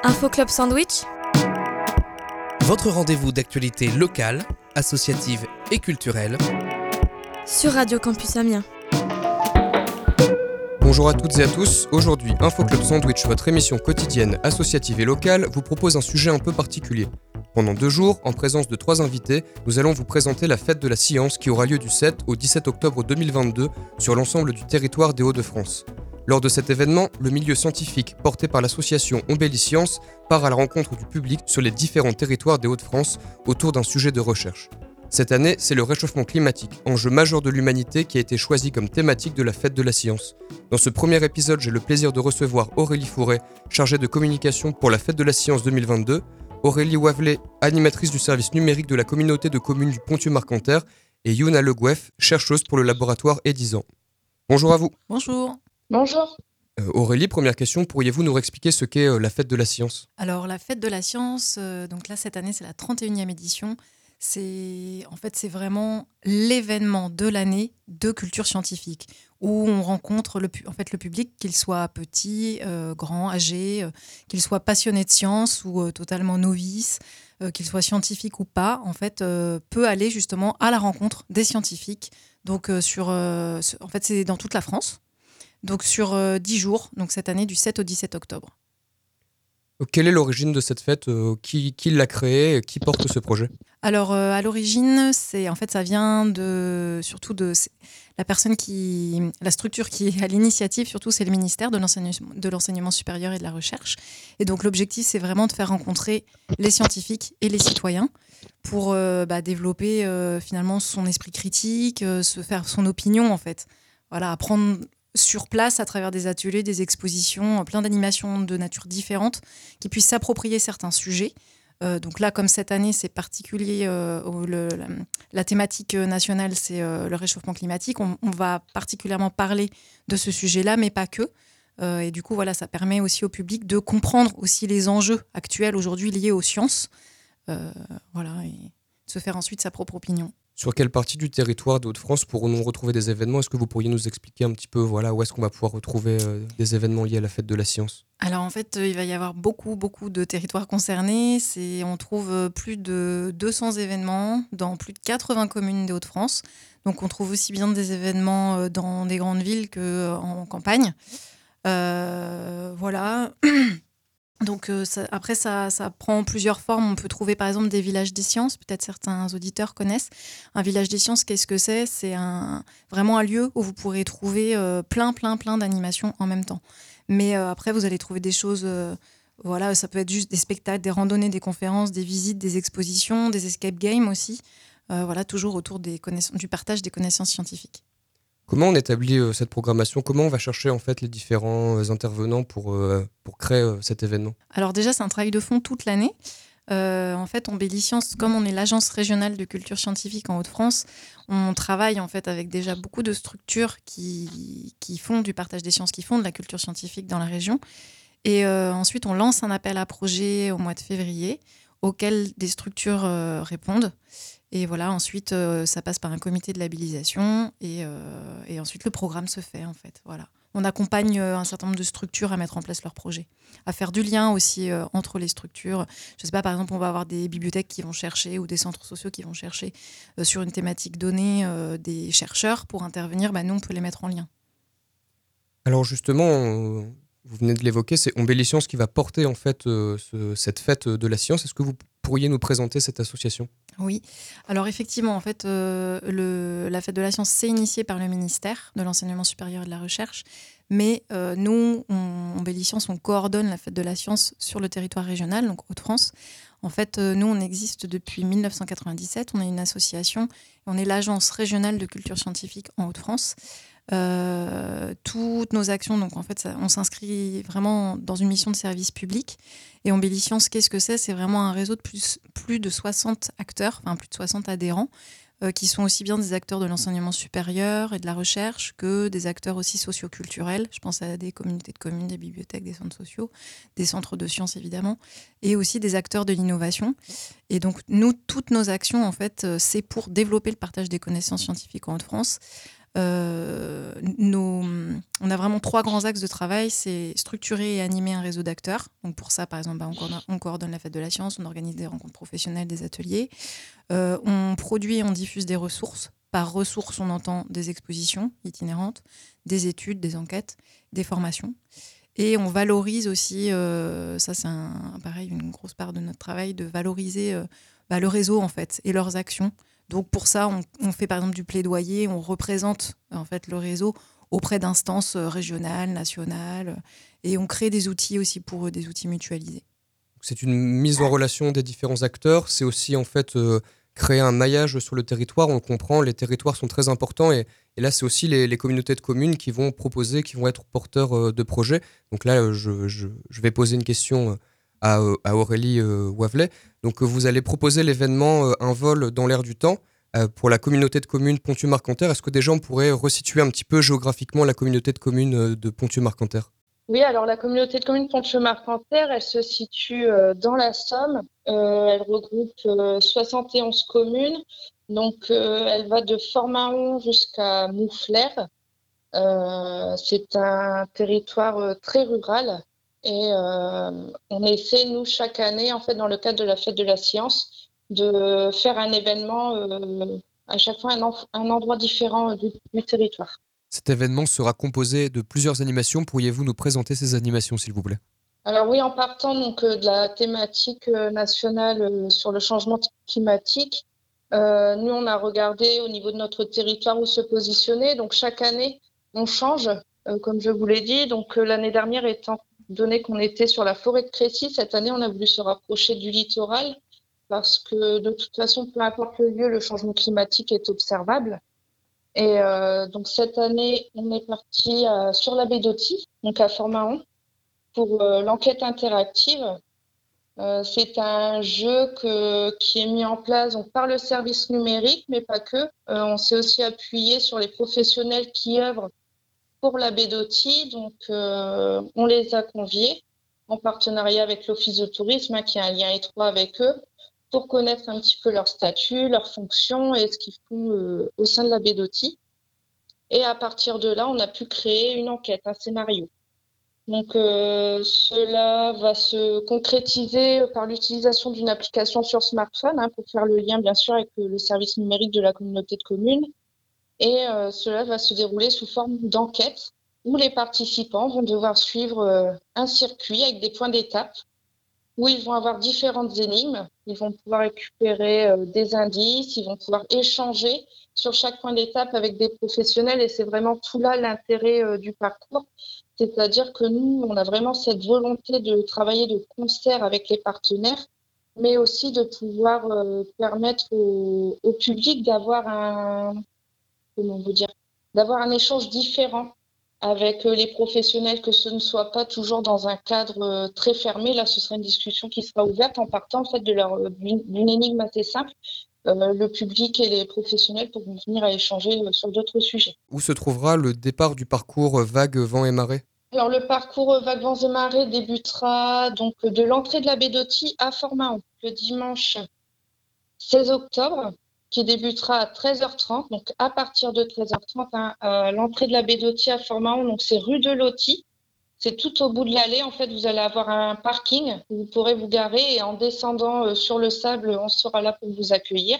Info Club Sandwich, Votre rendez-vous d'actualité locale, associative et culturelle. sur Radio Campus Amiens. Bonjour à toutes et à tous, aujourd'hui Info Club Sandwich, votre émission quotidienne associative et locale, vous propose un sujet un peu particulier. Pendant 2 jours, en présence de 3 invités, nous allons vous présenter la fête de la science qui aura lieu du 7 au 17 octobre 2022 sur l'ensemble du territoire des Hauts-de-France. Lors de cet événement, le milieu scientifique porté par l'association Ombelliscience part à la rencontre du public sur les différents territoires des Hauts-de-France autour d'un sujet de recherche. Cette année, c'est le réchauffement climatique, enjeu majeur de l'humanité qui a été choisi comme thématique de la fête de la science. Dans ce premier épisode, j'ai le plaisir de recevoir Aurélie Fouret, chargée de communication pour la fête de la science 2022, Aurélie Wavelet, animatrice du service numérique de la communauté de communes du Ponthieu-Marcanterre, et Youna Le Gouef, chercheuse pour le laboratoire Edizan. Bonjour à vous. Bonjour. Bonjour. Aurélie, première question, pourriez-vous nous expliquer ce qu'est la fête de la science ? Alors la fête de la science, donc là cette année c'est la 31e édition. C'est vraiment l'événement de l'année de culture scientifique où on rencontre le public, qu'il soit petit, grand, âgé, qu'il soit passionné de science ou totalement novice, qu'il soit scientifique ou pas, peut aller justement à la rencontre des scientifiques. Donc c'est dans toute la France. Donc sur 10 jours, donc cette année du 7 au 17 octobre. Quelle est l'origine de cette fête ? Qui l'a créée ? Qui porte ce projet ? Alors à l'origine, ça vient surtout de la structure qui est à l'initiative, surtout c'est le ministère de l'enseignement supérieur et de la recherche. Et donc l'objectif, c'est vraiment de faire rencontrer les scientifiques et les citoyens pour développer finalement son esprit critique, se faire son opinion en fait. Voilà, apprendre sur place à travers des ateliers, des expositions, plein d'animations de nature différente qui puissent s'approprier certains sujets. Donc là, comme cette année, c'est particulier, la thématique nationale, c'est le réchauffement climatique. On va particulièrement parler de ce sujet-là, mais pas que. Et du coup, voilà, ça permet aussi au public de comprendre aussi les enjeux actuels aujourd'hui liés aux sciences. Et de se faire ensuite sa propre opinion. Sur quelle partie du territoire de Hauts-de-France pourrons-nous retrouver des événements ? Est-ce que vous pourriez nous expliquer un petit peu où est-ce qu'on va pouvoir retrouver des événements liés à la fête de la science ? Alors en fait, il va y avoir beaucoup de territoires concernés. On trouve plus de 200 événements dans plus de 80 communes des Hauts-de-France. Donc on trouve aussi bien des événements dans des grandes villes qu'en campagne. Voilà. Donc ça prend plusieurs formes. On peut trouver par exemple des villages des sciences. Peut-être certains auditeurs connaissent. Un village des sciences, qu'est-ce que c'est ? C'est vraiment un lieu où vous pourrez trouver plein d'animations en même temps. Mais après, vous allez trouver des choses... ça peut être juste des spectacles, des randonnées, des conférences, des visites, des expositions, des escape games aussi. Toujours autour du partage des connaissances scientifiques. Comment on établit cette programmation ? Comment on va chercher en fait les différents intervenants pour créer cet événement ? Alors déjà, c'est un travail de fond toute l'année. Ombelliscience, comme on est l'agence régionale de culture scientifique en Hauts-de-France, on travaille en fait avec déjà beaucoup de structures qui font du partage des sciences, qui font de la culture scientifique dans la région. Et ensuite, on lance un appel à projet au mois de février, auquel des structures répondent. Et voilà, ensuite, ça passe par un comité de labellisation et ensuite le programme se fait en fait. Voilà. On accompagne un certain nombre de structures à mettre en place leurs projets, à faire du lien aussi entre les structures. Je ne sais pas, par exemple, on va avoir des bibliothèques qui vont chercher ou des centres sociaux qui vont chercher sur une thématique donnée des chercheurs pour intervenir. Nous, on peut les mettre en lien. Alors justement, vous venez de l'évoquer, c'est Ombelliscience qui va porter en fait cette fête de la science. Est-ce que vous pourriez nous présenter cette association ? Oui, alors effectivement, en fait, la fête de la science, c'est initié par le ministère de l'enseignement supérieur et de la recherche, mais nous, Ombelliscience, on coordonne la fête de la science sur le territoire régional, donc Hauts-de-France. En fait, nous, on existe depuis 1997, on est une association, on est l'agence régionale de culture scientifique en Hauts-de-France. Toutes nos actions, donc en fait, on s'inscrit vraiment dans une mission de service public. Et Ombelliscience, qu'est-ce que c'est ? C'est vraiment un réseau de plus de 60 acteurs, plus de 60 adhérents, qui sont aussi bien des acteurs de l'enseignement supérieur et de la recherche que des acteurs aussi socioculturels. Je pense à des communautés de communes, des bibliothèques, des centres sociaux, des centres de sciences évidemment, et aussi des acteurs de l'innovation. Et donc nous, toutes nos actions, en fait, c'est pour développer le partage des connaissances scientifiques en Hauts-de-France. On on a vraiment 3 grands axes de travail. C'est structurer et animer un réseau d'acteurs. Donc pour ça, par exemple, on coordonne la fête de la science, on organise des rencontres professionnelles, des ateliers. On produit et on diffuse des ressources. Par ressources, on entend des expositions itinérantes, des études, des enquêtes, des formations. Et on valorise aussi, ça c'est pareil, une grosse part de notre travail, de valoriser le réseau en fait et leurs actions. Donc pour ça, on fait par exemple du plaidoyer, on représente en fait le réseau auprès d'instances régionales, nationales, et on crée des outils aussi pour eux, des outils mutualisés. C'est une mise en relation des différents acteurs, c'est aussi en fait créer un maillage sur le territoire, on le comprend, les territoires sont très importants et là c'est aussi les communautés de communes qui vont proposer, qui vont être porteurs de projets. Donc là je vais poser une question à Aurélie Wavelet. Donc vous allez proposer l'événement Un vol dans l'air du temps pour la communauté de communes Ponthieu-Marcanterre. Est-ce que déjà on pourrait resituer un petit peu géographiquement la communauté de communes de Ponthieu-Marcanterre ? Oui, alors la communauté de communes Ponthieu-Marcanterre, elle se situe dans la Somme. Elle regroupe 71 communes. Donc, elle va de Fort-Mahon jusqu'à Mouflers. C'est un territoire très rural. Et on essaie, nous, chaque année, en fait, dans le cadre de la fête de la science, de faire un événement, à chaque fois un endroit différent du territoire. Cet événement sera composé de plusieurs animations. Pourriez-vous nous présenter ces animations, s'il vous plaît ? Alors oui, en partant donc de la thématique nationale sur le changement climatique, nous on a regardé au niveau de notre territoire où se positionner. Donc chaque année, on change, comme je vous l'ai dit. Donc l'année dernière, étant donné qu'on était sur la forêt de Crécy, cette année, on a voulu se rapprocher du littoral parce que de toute façon, peu importe le lieu, le changement climatique est observable. Et donc cette année, on est parti sur la baie d'Authie, donc à Fort-Mahon, pour l'enquête interactive. C'est un jeu qui est mis en place donc, par le service numérique, mais pas que. On s'est aussi appuyé sur les professionnels qui œuvrent pour la baie d'Authie. Donc on les a conviés en partenariat avec l'Office de tourisme, qui a un lien étroit avec eux, pour connaître un petit peu leur statut, leurs fonctions et ce qu'ils font au sein de la baie d'Authie. Et à partir de là, on a pu créer une enquête, un scénario. Donc, cela va se concrétiser par l'utilisation d'une application sur smartphone pour faire le lien, bien sûr, avec le service numérique de la communauté de communes. Et cela va se dérouler sous forme d'enquête où les participants vont devoir suivre un circuit avec des points d'étape où ils vont avoir différentes énigmes. Ils vont pouvoir récupérer des indices, ils vont pouvoir échanger sur chaque point d'étape avec des professionnels et c'est vraiment tout là l'intérêt du parcours. C'est-à-dire que nous, on a vraiment cette volonté de travailler de concert avec les partenaires, mais aussi de pouvoir permettre au public d'avoir d'avoir un échange différent avec les professionnels, que ce ne soit pas toujours dans un cadre très fermé. Là, ce sera une discussion qui sera ouverte en partant en fait, d'une énigme assez simple. Le public et les professionnels pourront venir à échanger sur d'autres sujets. Où se trouvera le départ du parcours Vagues, Vents et Marées ? Alors, le parcours Vagues, Vents et Marées débutera donc de l'entrée de la baie d'Authie à Fort-Mahon le dimanche 16 octobre, qui débutera à 13h30. Donc, à partir de 13h30, à l'entrée de la baie d'Authie à Fort-Mahon, donc c'est rue de Loty. C'est tout au bout de l'allée. En fait, vous allez avoir un parking où vous pourrez vous garer et en descendant sur le sable, on sera là pour vous accueillir.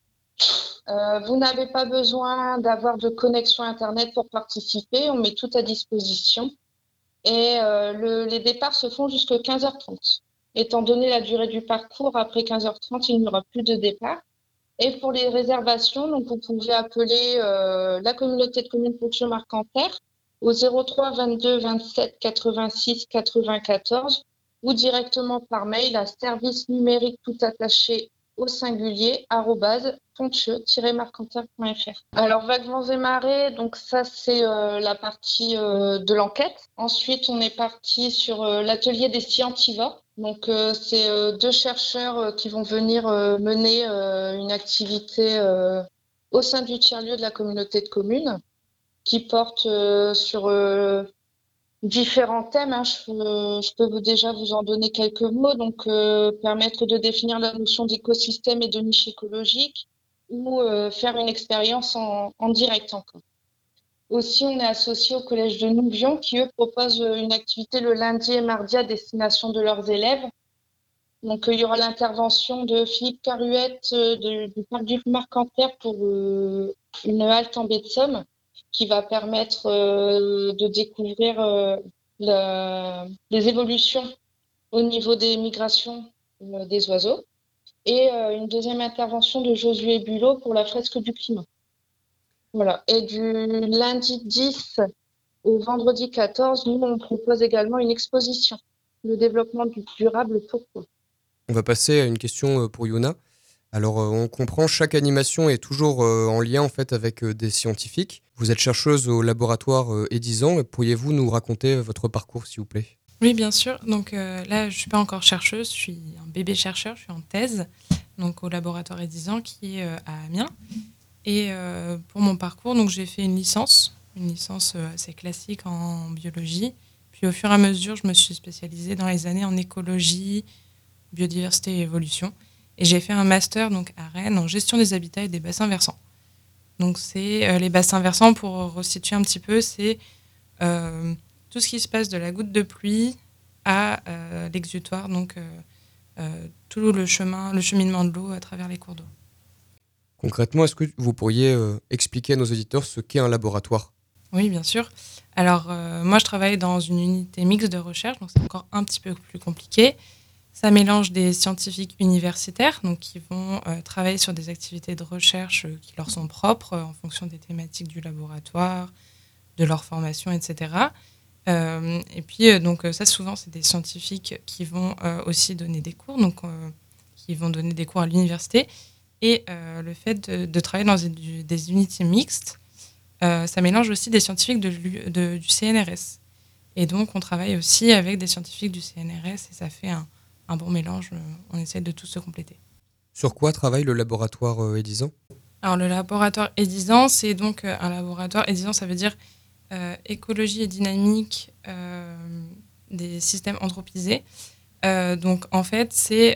Vous n'avez pas besoin d'avoir de connexion Internet pour participer. On met tout à disposition. Et les départs se font jusqu'à 15h30. Étant donné la durée du parcours, après 15h30, il n'y aura plus de départ. Et pour les réservations, donc vous pouvez appeler la communauté de communes Ponthieu-Marcanterre au 03 22 27 86 94 ou directement par mail à service numérique tout attaché au singulier @ponthieu-marcanterre.fr. Alors Vagues, Vents et Marées, donc ça c'est la partie de l'enquête. Ensuite, on est parti sur l'atelier des scientivores. Donc c'est 2 chercheurs qui vont venir mener une activité au sein du tiers-lieu de la communauté de communes qui porte sur différents thèmes. Je peux déjà vous en donner quelques mots. Donc, permettre de définir la notion d'écosystème et de niche écologique ou faire une expérience en direct encore. Aussi, on est associé au collège de Nouvion qui, eux, proposent une activité le lundi et mardi à destination de leurs élèves. Donc, il y aura l'intervention de Philippe Caruette du parc du Marcanterre pour une halte en baie de Somme qui va permettre de découvrir les évolutions au niveau des migrations des oiseaux. Et une deuxième intervention de Josué Bulot pour la fresque du climat. Voilà. Et du lundi 10 au vendredi 14, nous, on propose également une exposition, le développement durable, pourquoi? On va passer à une question pour Yuna. Alors, on comprend, chaque animation est toujours en lien en fait avec des scientifiques. Vous êtes chercheuse au laboratoire Edizan. Pourriez-vous nous raconter votre parcours, s'il vous plaît? Oui, bien sûr. Donc là, je ne suis pas encore chercheuse, je suis un bébé chercheur, je suis en thèse, donc au laboratoire Edizan qui est à Amiens. Et pour mon parcours, donc j'ai fait une licence assez classique en biologie. Puis au fur et à mesure, je me suis spécialisée dans les années en écologie, biodiversité et évolution. Et j'ai fait un master donc à Rennes en gestion des habitats et des bassins versants. Donc c'est les bassins versants, pour resituer un petit peu, c'est tout ce qui se passe de la goutte de pluie à l'exutoire, donc tout le cheminement de l'eau à travers les cours d'eau. Concrètement, est-ce que vous pourriez expliquer à nos auditeurs ce qu'est un laboratoire? Oui, bien sûr. Alors, moi, je travaille dans une unité mixte de recherche, donc c'est encore un petit peu plus compliqué. Ça mélange des scientifiques universitaires, donc qui vont travailler sur des activités de recherche qui leur sont propres en fonction des thématiques du laboratoire, de leur formation, etc. Et puis, donc ça, souvent, c'est des scientifiques qui vont aussi donner des cours, donc qui vont donner des cours à l'université. Et le fait de travailler dans des unités mixtes, ça mélange aussi des scientifiques du CNRS. Et donc, on travaille aussi avec des scientifiques du CNRS et ça fait un bon mélange. On essaie de tous se compléter. Sur quoi travaille le laboratoire Edizan? Alors, le laboratoire Edizan, c'est donc un laboratoire. Edizan, ça veut dire écologie et dynamique des systèmes anthropisés. Donc, en fait, c'est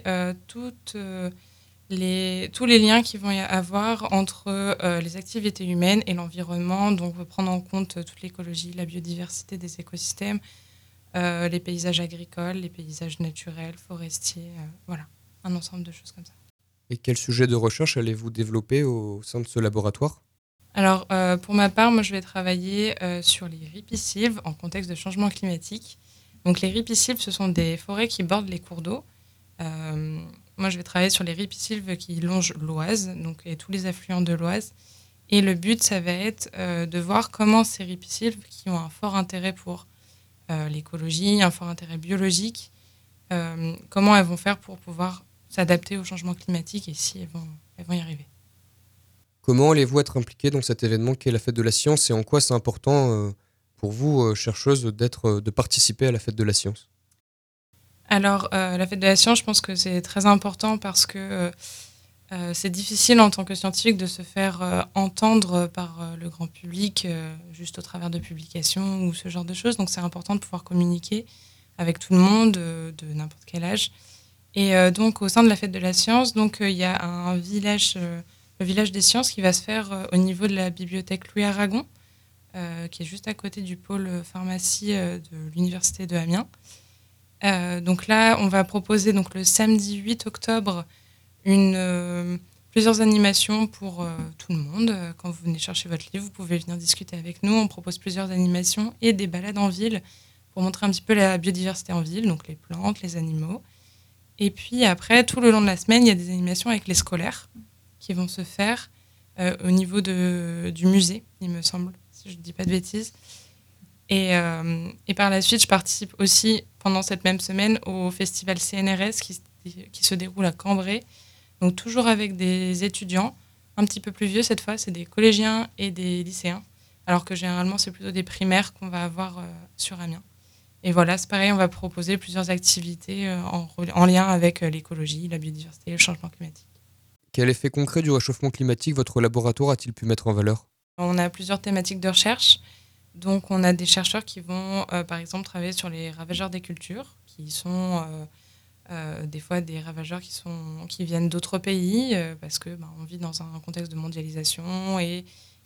tous les liens qu'il va y avoir entre les activités humaines et l'environnement. Donc, prendre en compte toute l'écologie, la biodiversité des écosystèmes, les paysages agricoles, les paysages naturels, forestiers, voilà, un ensemble de choses comme ça. Et quel sujet de recherche allez-vous développer au sein de ce laboratoire? Alors, pour ma part, moi, je vais travailler sur les ripisylves en contexte de changement climatique. Donc, les ripisylves, ce sont des forêts qui bordent les cours d'eau. Moi, je vais travailler sur les ripisylves qui longent l'Oise, donc, et tous les affluents de l'Oise. Et le but, ça va être de voir comment ces ripisylves, qui ont un fort intérêt pour l'écologie, un fort intérêt biologique, comment elles vont faire pour pouvoir s'adapter au changement climatique et si elles vont y arriver. Comment allez-vous être impliquée dans cet événement qu'est la Fête de la Science et en quoi c'est important pour vous, chercheuse, de participer à la Fête de la Science? Alors, la Fête de la Science, je pense que c'est très important parce que c'est difficile en tant que scientifique de se faire entendre par le grand public juste au travers de publications ou ce genre de choses. Donc, c'est important de pouvoir communiquer avec tout le monde de n'importe quel âge. Et donc, au sein de la Fête de la Science, donc il y a un village, le village des sciences, qui va se faire au niveau de la bibliothèque Louis Aragon, qui est juste à côté du pôle pharmacie de l'université de Amiens. Donc là, on va proposer donc le samedi 8 octobre plusieurs animations pour tout le monde. Quand vous venez chercher votre livre, vous pouvez venir discuter avec nous. On propose plusieurs animations et des balades en ville pour montrer un petit peu la biodiversité en ville, donc les plantes, les animaux. Et puis après, tout le long de la semaine, il y a des animations avec les scolaires qui vont se faire au niveau du musée, il me semble, si je ne dis pas de bêtises. Et par la suite, je participe aussi pendant cette même semaine au festival CNRS qui se déroule à Cambrai. Donc toujours avec des étudiants, un petit peu plus vieux cette fois, c'est des collégiens et des lycéens. Alors que généralement, c'est plutôt des primaires qu'on va avoir sur Amiens. Et voilà, c'est pareil, on va proposer plusieurs activités en lien avec l'écologie, la biodiversité et le changement climatique. Quel effet concret du réchauffement climatique votre laboratoire a-t-il pu mettre en valeur? On a plusieurs thématiques de recherche. Donc, on a des chercheurs qui vont, par exemple, travailler sur les ravageurs des cultures, qui sont des fois des ravageurs qui viennent d'autres pays, parce que on vit dans un contexte de mondialisation et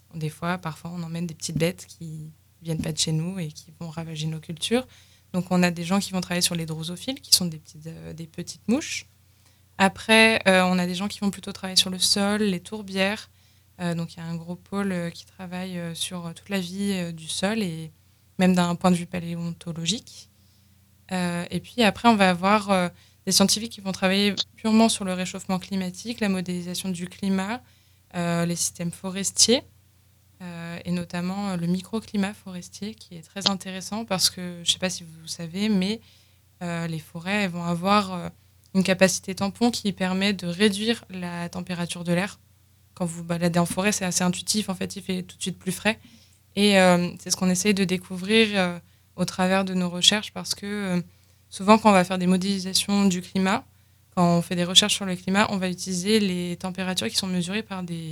Des fois, parfois, on emmène des petites bêtes qui viennent pas de chez nous et qui vont ravager nos cultures. Donc, on a des gens qui vont travailler sur les drosophiles, qui sont des petites mouches. Après, on a des gens qui vont plutôt travailler sur le sol, les tourbières. Donc, il y a un gros pôle qui travaille sur toute la vie du sol et même d'un point de vue paléontologique. Et puis, après, on va avoir des scientifiques qui vont travailler purement sur le réchauffement climatique, la modélisation du climat, les systèmes forestiers. Et notamment le microclimat forestier qui est très intéressant parce que, je ne sais pas si vous savez, mais les forêts elles vont avoir une capacité tampon qui permet de réduire la température de l'air. Quand vous baladez en forêt, c'est assez intuitif, en fait, il fait tout de suite plus frais. Et c'est ce qu'on essaye de découvrir au travers de nos recherches parce que souvent, quand on va faire des modélisations du climat, quand on fait des recherches sur le climat, on va utiliser les températures qui sont mesurées par des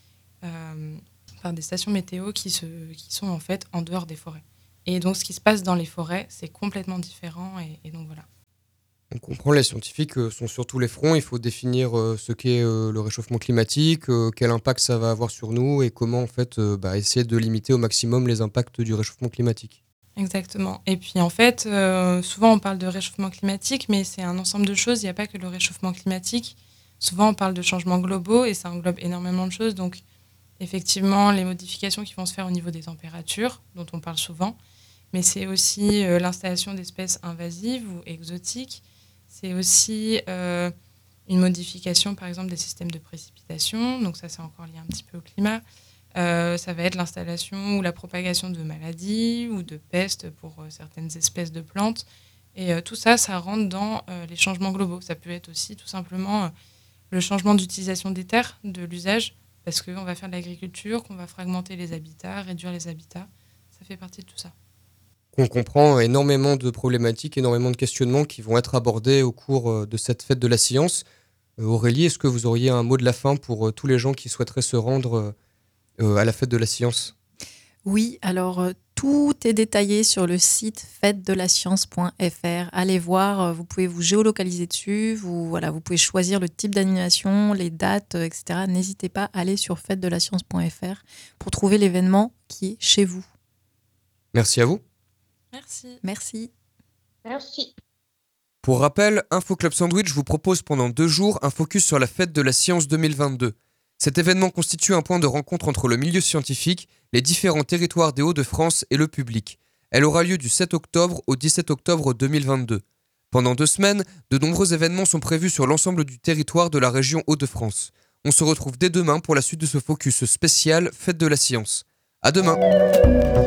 stations météo qui sont en fait en dehors des forêts. Et donc, ce qui se passe dans les forêts, c'est complètement différent. Et donc, voilà. On comprend, les scientifiques sont sur tous les fronts. Il faut définir ce qu'est le réchauffement climatique, quel impact ça va avoir sur nous et comment en fait, essayer de limiter au maximum les impacts du réchauffement climatique. Exactement. Et puis, en fait, souvent, on parle de réchauffement climatique, mais c'est un ensemble de choses. Il n'y a pas que le réchauffement climatique. Souvent, on parle de changements globaux et ça englobe énormément de choses. Donc, effectivement, les modifications qui vont se faire au niveau des températures, dont on parle souvent, mais c'est aussi l'installation d'espèces invasives ou exotiques. C'est aussi une modification, par exemple, des systèmes de précipitation. Donc ça, c'est encore lié un petit peu au climat. Ça va être l'installation ou la propagation de maladies ou de pestes pour certaines espèces de plantes. Et tout ça, ça rentre dans les changements globaux. Ça peut être aussi tout simplement le changement d'utilisation des terres, de l'usage, parce qu'on va faire de l'agriculture, qu'on va fragmenter les habitats, réduire les habitats. Ça fait partie de tout ça. On comprend énormément de problématiques, énormément de questionnements qui vont être abordés au cours de cette fête de la science. Aurélie, est-ce que vous auriez un mot de la fin pour tous les gens qui souhaiteraient se rendre à la fête de la science ? Oui, alors tout est détaillé sur le site fêtedelascience.fr. Allez voir, vous pouvez vous géolocaliser dessus, vous pouvez choisir le type d'animation, les dates, etc. N'hésitez pas à aller sur fêtedelascience.fr pour trouver l'événement qui est chez vous. Merci à vous. Merci. Merci. Merci. Pour rappel, Info Club Sandwich vous propose pendant 2 jours un focus sur la fête de la science 2022. Cet événement constitue un point de rencontre entre le milieu scientifique, les différents territoires des Hauts-de-France et le public. Elle aura lieu du 7 octobre au 17 octobre 2022. Pendant 2 semaines, de nombreux événements sont prévus sur l'ensemble du territoire de la région Hauts-de-France. On se retrouve dès demain pour la suite de ce focus spécial Fête de la Science. À demain!